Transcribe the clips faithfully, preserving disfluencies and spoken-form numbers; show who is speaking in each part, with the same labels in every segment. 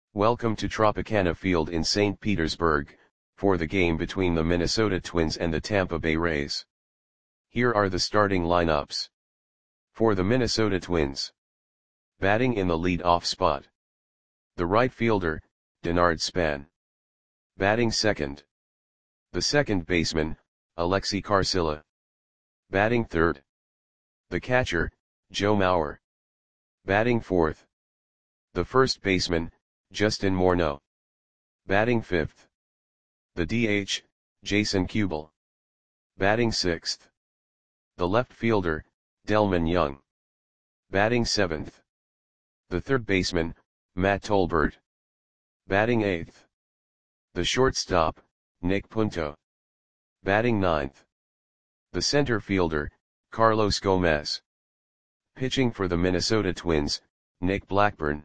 Speaker 1: Welcome to Tropicana Field in Saint Petersburg, for the game between the Minnesota Twins and the Tampa Bay Rays. Here are the starting lineups. For the Minnesota Twins. Batting in the lead-off spot. The right fielder, Denard Span. Batting second. The second baseman, Alexei Carcilla. Batting third. The catcher, Joe Mauer. Batting fourth. The first baseman, Justin Morneau. Batting fifth. The D H, Jason Kubel. Batting sixth. The left fielder, Delmon Young. Batting seventh. The third baseman, Matt Tolbert. Batting eighth. The shortstop, Nick Punto. Batting ninth. The center fielder, Carlos Gomez. Pitching for the Minnesota Twins, Nick Blackburn.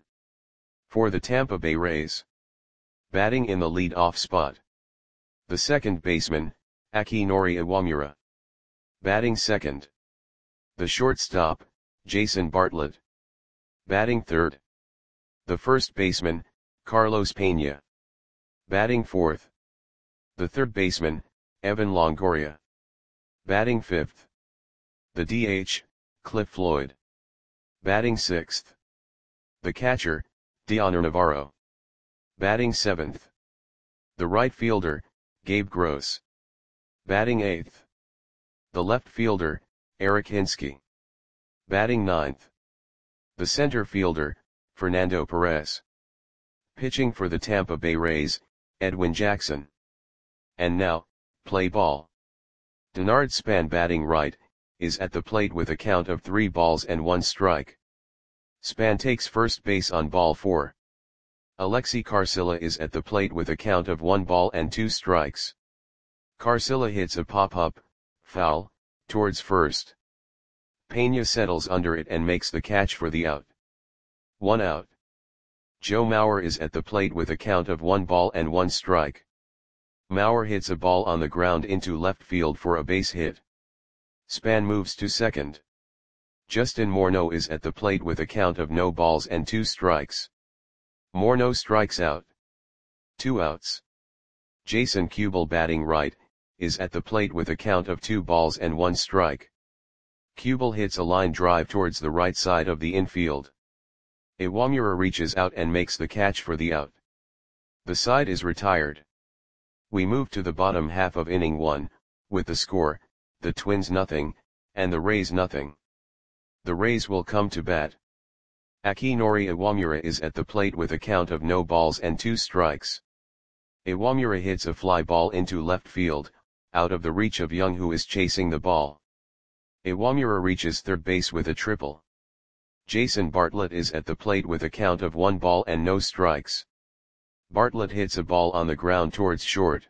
Speaker 1: For the Tampa Bay Rays. Batting in the lead-off spot. The second baseman, Akinori Iwamura. Batting second. The shortstop, Jason Bartlett. Batting third. The first baseman, Carlos Pena. Batting fourth. The third baseman, Evan Longoria. Batting fifth. The D H, Cliff Floyd. Batting sixth. The catcher, Dioner Navarro. Batting seventh. The right fielder, Gabe Gross. Batting eighth. The left fielder, Eric Hinsky. Batting ninth. The center fielder, Fernando Perez. Pitching for the Tampa Bay Rays, Edwin Jackson. And now, play ball. Denard Span batting right, is at the plate with a count of three balls and one strike. Span takes first base on ball four. Alexei Carcilla is at the plate with a count of one ball and two strikes. Carcilla hits a pop-up, foul, towards first. Pena settles under it and makes the catch for the out. One out. Joe Mauer is at the plate with a count of one ball and one strike. Mauer hits a ball on the ground into left field for a base hit. Span moves to second. Justin Morneau is at the plate with a count of no balls and two strikes. Morneau strikes out. Two outs. Jason Kubel batting right, is at the plate with a count of two balls and one strike. Kubel hits a line drive towards the right side of the infield. Iwamura reaches out and makes the catch for the out. The side is retired. We move to the bottom half of inning one, with the score, the Twins nothing, and the Rays nothing. The Rays will come to bat. Akinori Iwamura is at the plate with a count of no balls and two strikes. Iwamura hits a fly ball into left field, out of the reach of Young, who is chasing the ball. Iwamura reaches third base with a triple. Jason Bartlett is at the plate with a count of one ball and no strikes. Bartlett hits a ball on the ground towards short.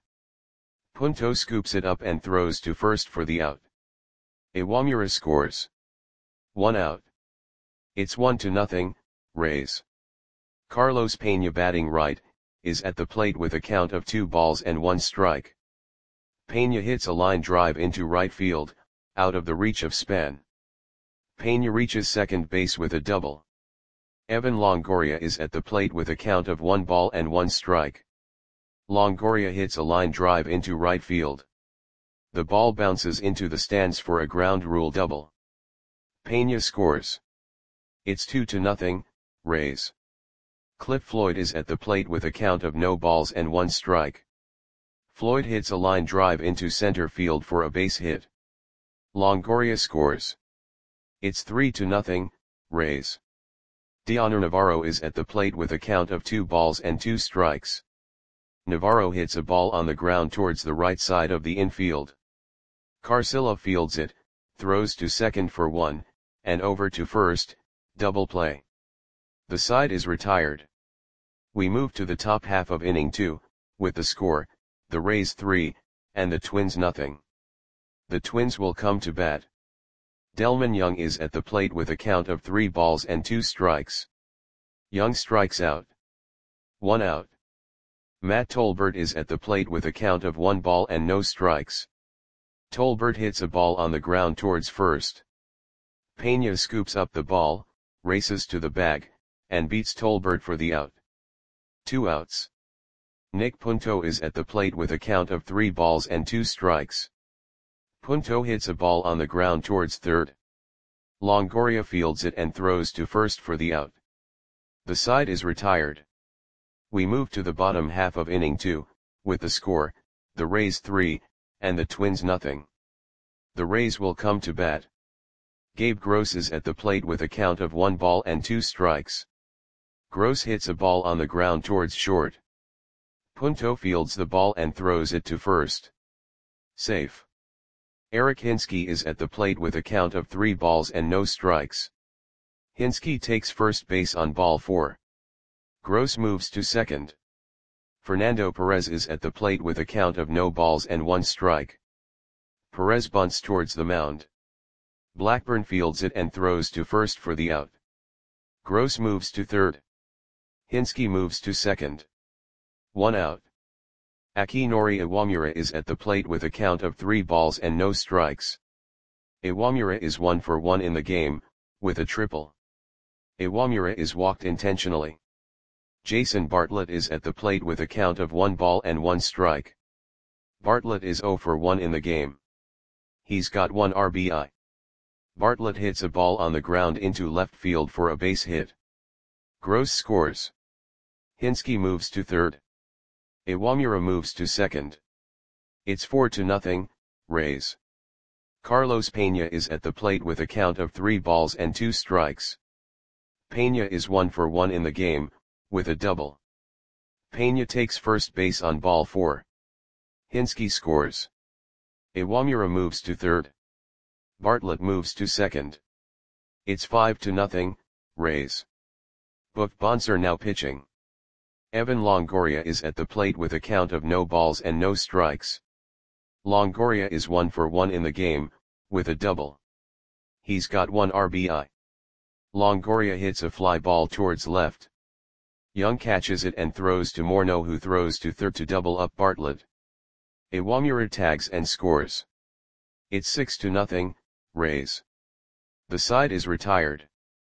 Speaker 1: Punto scoops it up and throws to first for the out. Iwamura scores. One out. It's one to nothing, Rays. Carlos Pena batting right, is at the plate with a count of two balls and one strike. Pena hits a line drive into right field, out of the reach of Span. Pena reaches second base with a double. Evan Longoria is at the plate with a count of one ball and one strike. Longoria hits a line drive into right field. The ball bounces into the stands for a ground rule double. Pena scores. It's two to nothing, Rays. Cliff Floyd is at the plate with a count of no balls and one strike. Floyd hits a line drive into center field for a base hit. Longoria scores. It's three to nothing, Rays. Dioner Navarro is at the plate with a count of two balls and two strikes. Navarro hits a ball on the ground towards the right side of the infield. Carcilla fields it, throws to second for one, and over to first, double play. The side is retired. We move to the top half of inning two, with the score, the Rays three, and the Twins nothing. The Twins will come to bat. Delmon Young is at the plate with a count of three balls and two strikes. Young strikes out. One out. Matt Tolbert is at the plate with a count of one ball and no strikes. Tolbert hits a ball on the ground towards first. Pena scoops up the ball, races to the bag, and beats Tolbert for the out. Two outs. Nick Punto is at the plate with a count of three balls and two strikes. Punto hits a ball on the ground towards third. Longoria fields it and throws to first for the out. The side is retired. We move to the bottom half of inning two, with the score, the Rays three, and the Twins nothing. The Rays will come to bat. Gabe Gross is at the plate with a count of one ball and two strikes. Gross hits a ball on the ground towards short. Punto fields the ball and throws it to first. Safe. Eric Hinske is at the plate with a count of three balls and no strikes. Hinske takes first base on ball four. Gross moves to second. Fernando Perez is at the plate with a count of no balls and one strike. Perez bunts towards the mound. Blackburn fields it and throws to first for the out. Gross moves to third. Hinske moves to second. One out. Akinori Iwamura is at the plate with a count of three balls and no strikes. Iwamura is one for one in the game, with a triple. Iwamura is walked intentionally. Jason Bartlett is at the plate with a count of one ball and one strike. Bartlett is zero for one in the game. He's got one R B I. Bartlett hits a ball on the ground into left field for a base hit. Gross scores. Hinske moves to third. Iwamura moves to second. It's four to nothing, Rays. Carlos Pena is at the plate with a count of three balls and two strikes. Pena is one for one in the game, with a double. Pena takes first base on ball four. Hinske scores. Iwamura moves to third. Bartlett moves to second. It's five to nothing, Rays. Buck Bonser now pitching. Evan Longoria is at the plate with a count of no balls and no strikes. Longoria is one for one in the game, with a double. He's got one R B I. Longoria hits a fly ball towards left. Young catches it and throws to Morneau, who throws to third to double up Bartlett. Iwamura tags and scores. It's six to nothing, Rays. The side is retired.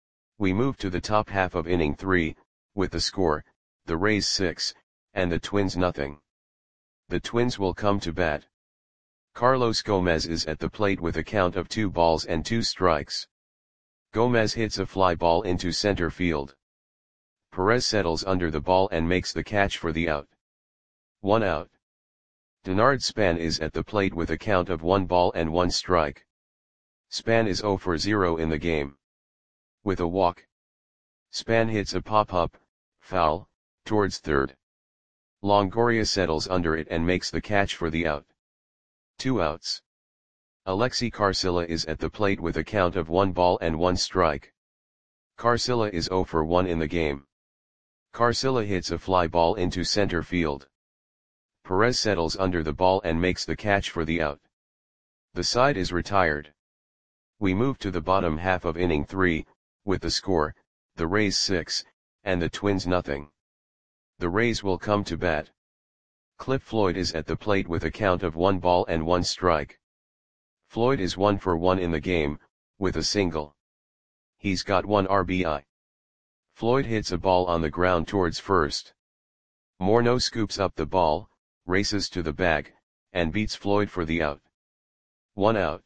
Speaker 1: We move to the top half of inning three, with the score, the Rays six, and the Twins nothing. The Twins will come to bat. Carlos Gomez is at the plate with a count of two balls and two strikes. Gomez hits a fly ball into center field. Perez settles under the ball and makes the catch for the out. One out. Denard Span is at the plate with a count of one ball and one strike. Span is zero for zero in the game. With a walk. Span hits a pop-up, foul, towards third. Longoria settles under it and makes the catch for the out. Two outs. Alexi Carcilla is at the plate with a count of one ball and one strike. Carcilla is zero for one in the game. Carcilla hits a fly ball into center field. Perez settles under the ball and makes the catch for the out. The side is retired. We move to the bottom half of inning three, with the score, the Rays six, and the Twins nothing. The Rays will come to bat. Cliff Floyd is at the plate with a count of one ball and one strike. Floyd is one for one in the game, with a single. He's got one R B I. Floyd hits a ball on the ground towards first. Morneau scoops up the ball, races to the bag, and beats Floyd for the out. One out.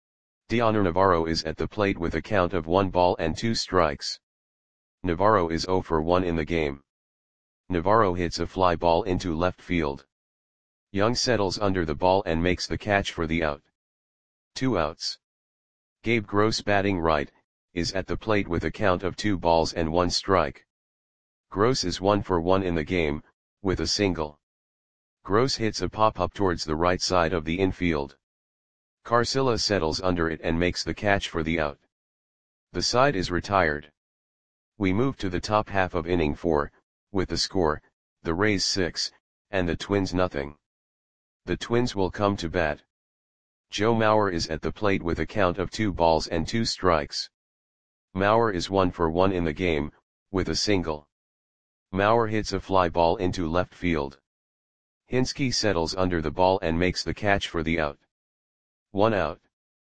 Speaker 1: Dioner Navarro is at the plate with a count of one ball and two strikes. Navarro is zero for one in the game. Navarro hits a fly ball into left field. Young settles under the ball and makes the catch for the out. Two outs. Gabe Gross, batting right, is at the plate with a count of two balls and one strike. Gross is one for one in the game, with a single. Gross hits a pop-up towards the right side of the infield. Carcilla settles under it and makes the catch for the out. The side is retired. We move to the top half of inning four, with the score, the Rays six, and the Twins nothing. The Twins will come to bat. Joe Mauer is at the plate with a count of two balls and two strikes. Mauer is one for one in the game, with a single. Mauer hits a fly ball into left field. Hinske settles under the ball and makes the catch for the out. One out.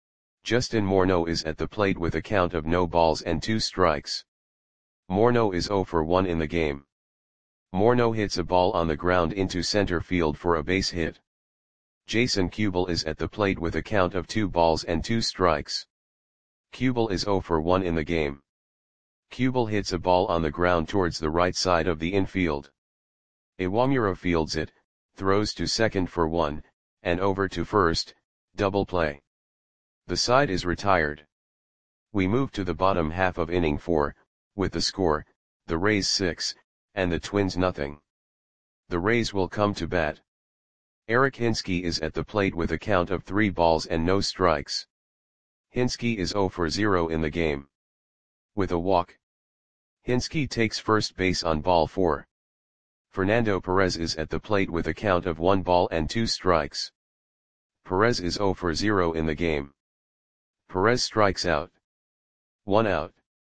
Speaker 1: Justin Morneau is at the plate with a count of no balls and two strikes. Morneau is zero for one in the game. Morneau hits a ball on the ground into center field for a base hit. Jason Kubel is at the plate with a count of two balls and two strikes. Kubel is zero for one in the game. Kubel hits a ball on the ground towards the right side of the infield. Iwamura fields it, throws to second for one, and over to first, double play. The side is retired. We move to the bottom half of inning four, with the score, the Rays six, and the Twins nothing. The Rays will come to bat. Eric Hinske is at the plate with a count of three balls and no strikes. Hinske is zero for zero in the game. With a walk. Hinske takes first base on ball four. Fernando Perez is at the plate with a count of one ball and two strikes. Perez is zero for zero in the game. Perez strikes out. One out.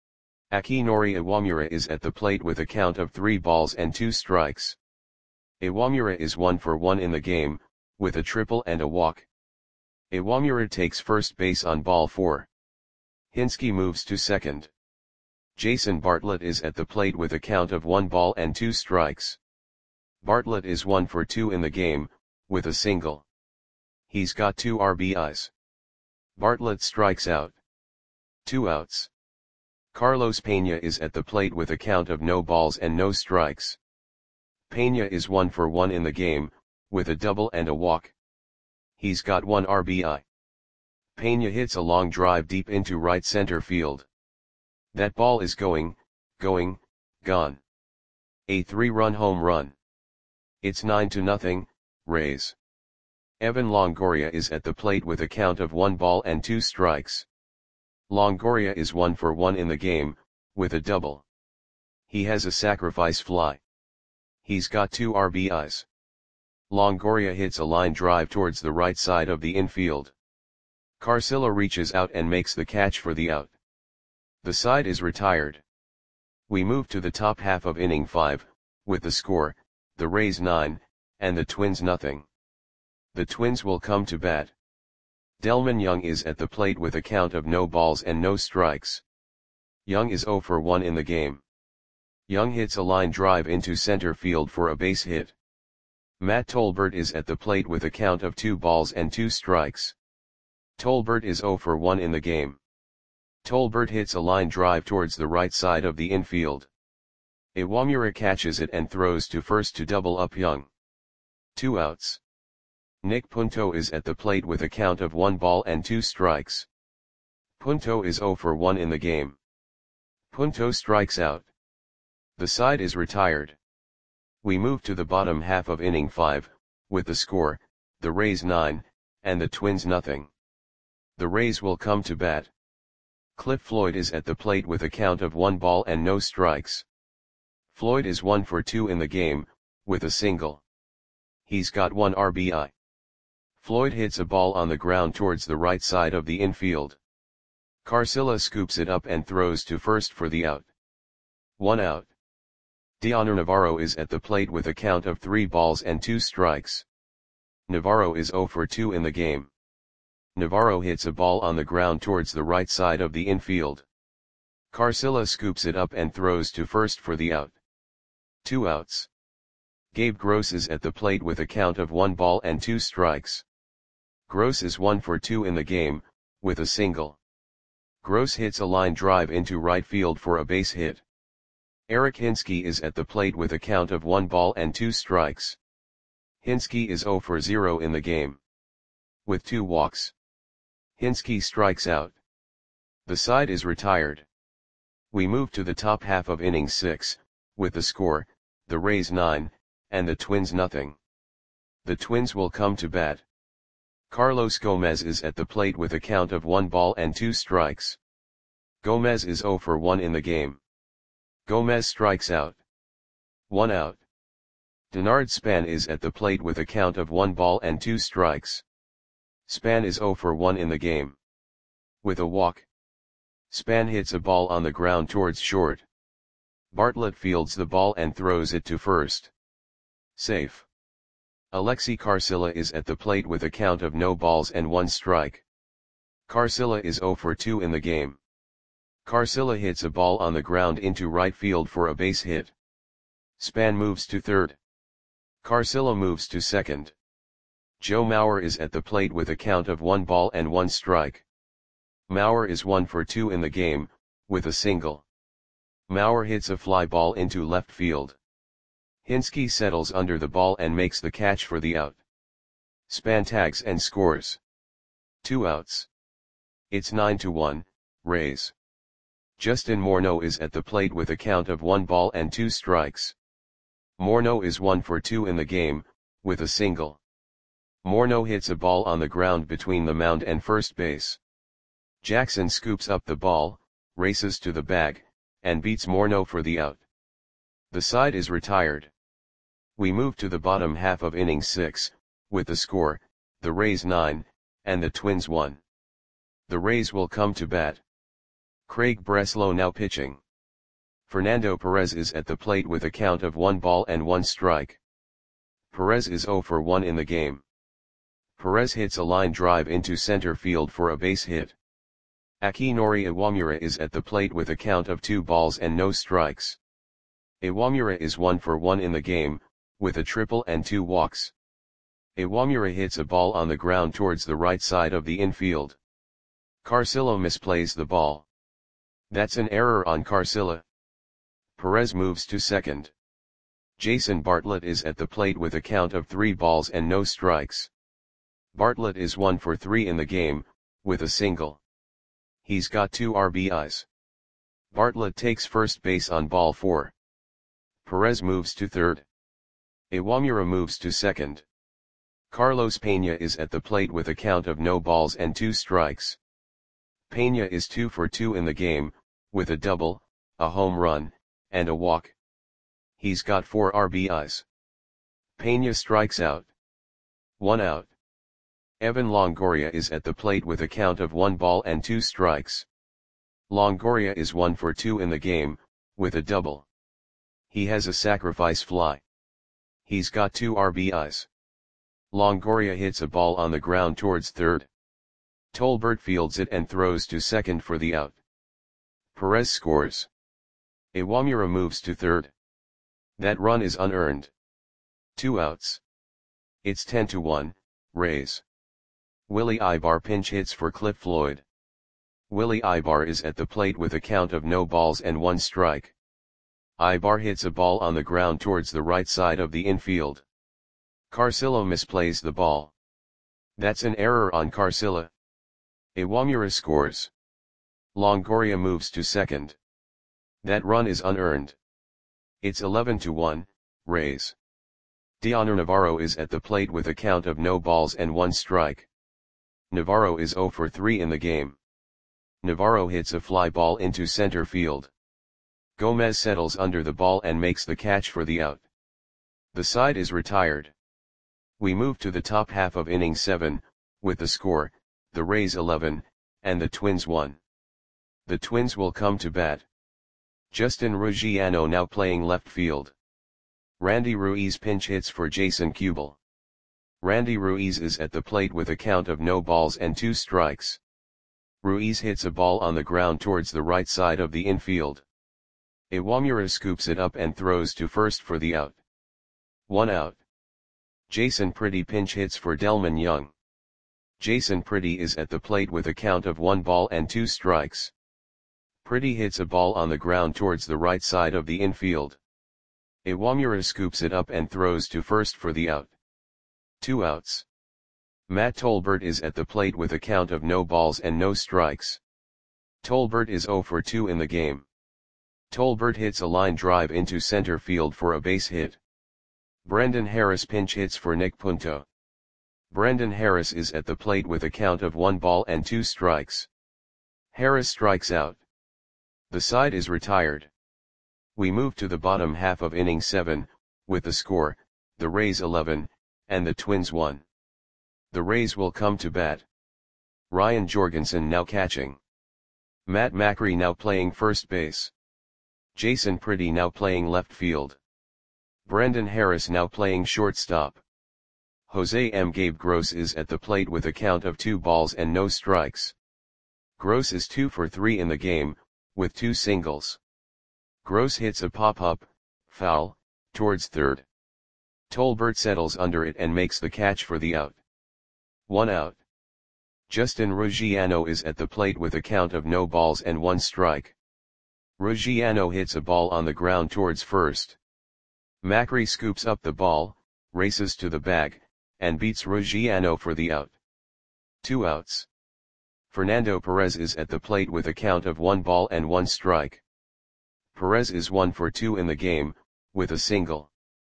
Speaker 1: Akinori Iwamura is at the plate with a count of three balls and two strikes. Iwamura is one for one in the game, with a triple and a walk. Iwamura takes first base on ball four. Hinske moves to second. Jason Bartlett is at the plate with a count of one ball and two strikes. Bartlett is one for two in the game, with a single. He's got two R B Is. Bartlett strikes out. Two outs. Carlos Pena is at the plate with a count of no balls and no strikes. Pena is one for one in the game, with a double and a walk. He's got one R B I. Pena hits a long drive deep into right center field. That ball is going, going, gone. A three-run home run. It's nine to nothing, Rays. Evan Longoria is at the plate with a count of one ball and two strikes. Longoria is one for one in the game, with a double. He has a sacrifice fly. He's got two R B Is. Longoria hits a line drive towards the right side of the infield. Carcillo reaches out and makes the catch for the out. The side is retired. We move to the top half of inning five, with the score, the Rays nine, and the Twins nothing. The Twins will come to bat. Delmon Young is at the plate with a count of no balls and no strikes. Young is zero for one in the game. Young hits a line drive into center field for a base hit. Matt Tolbert is at the plate with a count of two balls and two strikes. Tolbert is zero for one in the game. Tolbert hits a line drive towards the right side of the infield. Iwamura catches it and throws to first to double up Young. Two outs. Nick Punto is at the plate with a count of one ball and two strikes. Punto is zero for one in the game. Punto strikes out. The side is retired. We move to the bottom half of inning five, with the score, the Rays nine, and the Twins nothing. The Rays will come to bat. Cliff Floyd is at the plate with a count of one ball and no strikes. Floyd is one for two in the game, with a single. He's got one R B I. Floyd hits a ball on the ground towards the right side of the infield. Carcillo scoops it up and throws to first for the out. One out. Dioner Navarro is at the plate with a count of three balls and two strikes. Navarro is zero for two in the game. Navarro hits a ball on the ground towards the right side of the infield. Carcillo scoops it up and throws to first for the out. Two outs. Gabe Gross is at the plate with a count of one ball and two strikes. Gross is one for two in the game, with a single. Gross hits a line drive into right field for a base hit. Eric Hinske is at the plate with a count of one ball and two strikes. Hinske is zero for zero in the game. With two walks. Hinske strikes out. The side is retired. We move to the top half of inning six, with the score, the Rays nine, and the Twins nothing. The Twins will come to bat. Carlos Gomez is at the plate with a count of one ball and two strikes. Gomez is zero for one in the game. Gomez strikes out. One out. Denard Span is at the plate with a count of one ball and two strikes. Span is zero for one in the game. With a walk. Span hits a ball on the ground towards short. Bartlett fields the ball and throws it to first. Safe. Alexi Carcillo is at the plate with a count of no balls and one strike. Carcillo is zero for two in the game. Carcillo hits a ball on the ground into right field for a base hit. Span moves to third. Carcillo moves to second. Joe Mauer is at the plate with a count of one ball and one strike. Mauer is one for two in the game, with a single. Mauer hits a fly ball into left field. Hinske settles under the ball and makes the catch for the out. Span tags and scores. Two outs. It's nine to one, Rays. Justin Morneau is at the plate with a count of one ball and two strikes. Morneau is one for two in the game, with a single. Morneau hits a ball on the ground between the mound and first base. Jackson scoops up the ball, races to the bag, and beats Morneau for the out. The side is retired. We move to the bottom half of inning six, with the score, the Rays nine, and the Twins one. The Rays will come to bat. Craig Breslow now pitching. Fernando Perez is at the plate with a count of one ball and one strike. Perez is zero for one in the game. Perez hits a line drive into center field for a base hit. Akinori Iwamura is at the plate with a count of two balls and no strikes. Iwamura is one for one in the game, with a triple and two walks. Iwamura hits a ball on the ground towards the right side of the infield. Carcillo misplays the ball. That's an error on Carcillo. Perez moves to second. Jason Bartlett is at the plate with a count of three balls and no strikes. Bartlett is one for three in the game, with a single. He's got two R B Is. Bartlett takes first base on ball four. Perez moves to third. Iwamura moves to second. Carlos Pena is at the plate with a count of no balls and two strikes. Pena is two for two in the game, with a double, a home run, and a walk. He's got four R B Is. Pena strikes out. One out. Evan Longoria is at the plate with a count of one ball and two strikes. Longoria is one for two in the game, with a double. He has a sacrifice fly. He's got two R B Is. Longoria hits a ball on the ground towards third. Tolbert fields it and throws to second for the out. Perez scores. Iwamura moves to third. That run is unearned. Two outs. It's ten to one, Rays. Willie Ibar pinch hits for Cliff Floyd. Willie Ibar is at the plate with a count of no balls and one strike. Ibar hits a ball on the ground towards the right side of the infield. Carcillo misplays the ball. That's an error on Carcillo. Iwamura scores. Longoria moves to second. That run is unearned. It's eleven to one, Rays. Dioner Navarro is at the plate with a count of no balls and one strike. Navarro is zero for three in the game. Navarro hits a fly ball into center field. Gomez settles under the ball and makes the catch for the out. The side is retired. We move to the top half of inning seven, with the score, the Rays eleven, and the Twins one. The Twins will come to bat. Justin Ruggiano now playing left field. Randy Ruiz pinch hits for Jason Kubel. Randy Ruiz is at the plate with a count of no balls and two strikes. Ruiz hits a ball on the ground towards the right side of the infield. Iwamura scoops it up and throws to first for the out. One out. Jason Pretty pinch hits for Delman Young. Jason Pretty is at the plate with a count of one ball and two strikes. Pretty hits a ball on the ground towards the right side of the infield. Iwamura scoops it up and throws to first for the out. Two outs. Matt Tolbert is at the plate with a count of no balls and no strikes. Tolbert is zero for two in the game. Tolbert hits a line drive into center field for a base hit. Brendan Harris pinch hits for Nick Punto. Brendan Harris is at the plate with a count of one ball and two strikes. Harris strikes out. The side is retired. We move to the bottom half of inning seven, with the score, the Rays eleven, and the Twins one. The Rays will come to bat. Ryan Jorgensen now catching. Matt Macri now playing first base. Jason Pretty now playing left field. Brendan Harris now playing shortstop. Jose M. Gabe Gross is at the plate with a count of two balls and no strikes. Gross is two for three in the game, with two singles. Gross hits a pop-up, foul, towards third. Tolbert settles under it and makes the catch for the out. One out. Justin Ruggiano is at the plate with a count of no balls and one strike. Ruggiano hits a ball on the ground towards first. Macri scoops up the ball, races to the bag, and beats Ruggiano for the out. Two outs. Fernando Perez is at the plate with a count of one ball and one strike. Perez is one for two in the game, with a single.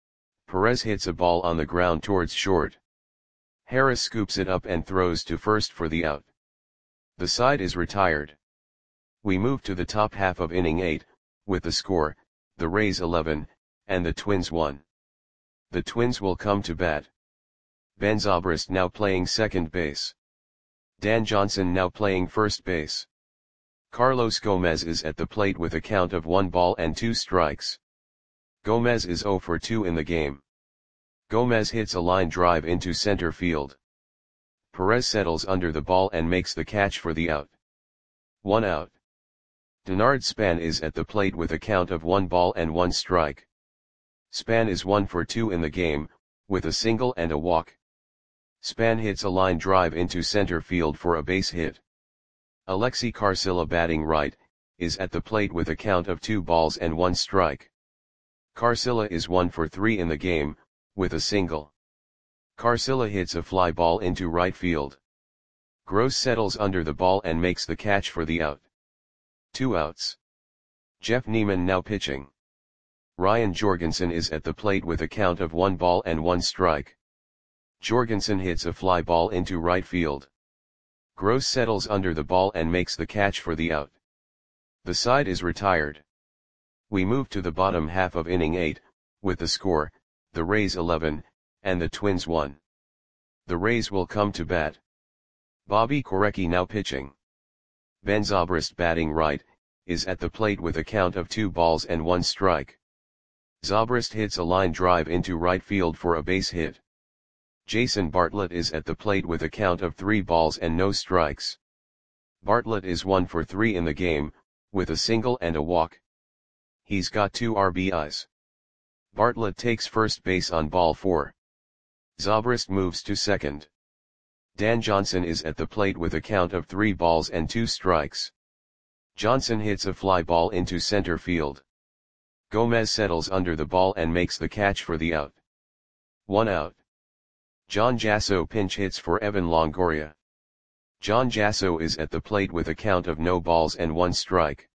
Speaker 1: Perez hits a ball on the ground towards short. Harris scoops it up and throws to first for the out. The side is retired. We move to the top half of inning eight, with the score, the Rays eleven, and the Twins one. The Twins will come to bat. Ben Zobrist now playing second base. Dan Johnson now playing first base. Carlos Gomez is at the plate with a count of one ball and two strikes. Gomez is zero for two in the game. Gomez hits a line drive into center field. Perez settles under the ball and makes the catch for the out. One out. Denard Span is at the plate with a count of one ball and one strike. Span is one for two in the game, with a single and a walk. Span hits a line drive into center field for a base hit. Alexi Carcilla, batting right, is at the plate with a count of two balls and one strike. Carcilla is one for three in the game, with a single. Carcilla hits a fly ball into right field. Gross settles under the ball and makes the catch for the out. Two outs. Jeff Neiman now pitching. Ryan Jorgensen is at the plate with a count of one ball and one strike. Jorgensen hits a fly ball into right field. Gross settles under the ball and makes the catch for the out. The side is retired. We move to the bottom half of inning eight, with the score, the Rays eleven, and the Twins one. The Rays will come to bat. Bobby Korecki now pitching. Ben Zobrist, batting right, is at the plate with a count of two balls and one strike. Zobrist hits a line drive into right field for a base hit. Jason Bartlett is at the plate with a count of three balls and no strikes. Bartlett is one for three in the game, with a single and a walk. He's got two R B Is. Bartlett takes first base on ball four. Zobrist moves to second. Dan Johnson is at the plate with a count of three balls and two strikes. Johnson hits a fly ball into center field. Gomez settles under the ball and makes the catch for the out. One out. John Jasso pinch hits for Evan Longoria. John Jasso is at the plate with a count of no balls and one strike.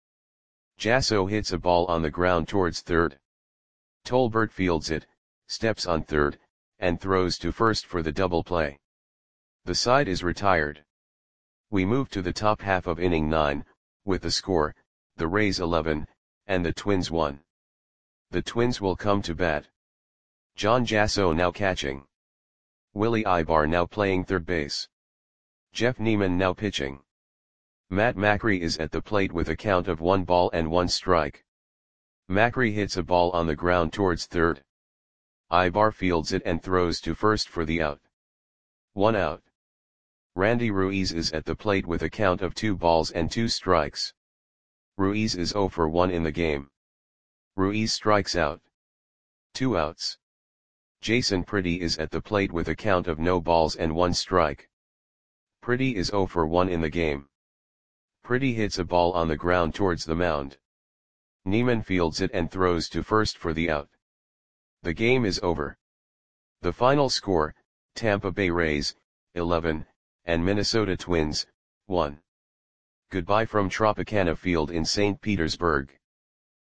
Speaker 1: Jasso hits a ball on the ground towards third. Tolbert fields it, steps on third, and throws to first for the double play. The side is retired. We move to the top half of inning nine, with the score, the Rays eleven, and the Twins one. The Twins will come to bat. John Jasso now catching. Willie Ibar now playing third base. Jeff Neiman now pitching. Matt Macri is at the plate with a count of one ball and one strike. Macri hits a ball on the ground towards third. Ibar fields it and throws to first for the out. One out. Randy Ruiz is at the plate with a count of two balls and two strikes. Ruiz is zero for one in the game. Ruiz strikes out. Two outs. Jason Pretty is at the plate with a count of no balls and one strike. Pretty is zero for one in the game. Pretty hits a ball on the ground towards the mound. Neiman fields it and throws to first for the out. The game is over. The final score, Tampa Bay Rays, eleven, and Minnesota Twins, one. Goodbye from Tropicana Field in Saint Petersburg.